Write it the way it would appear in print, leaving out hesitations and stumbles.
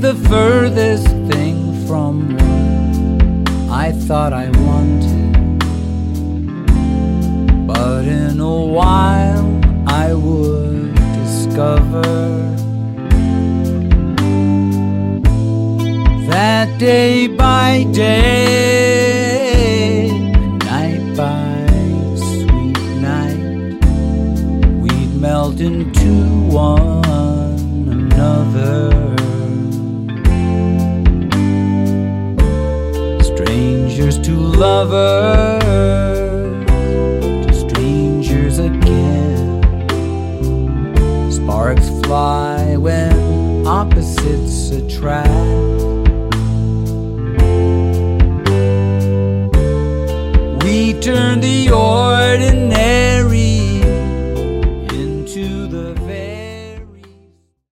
the furthest thing from what I thought I wanted. But in a while I would discover that day by day, night by sweet night, we'd melt into one another. Strangers to lovers, to strangers again. Sparks fly when opposites attract. We turn the ordinary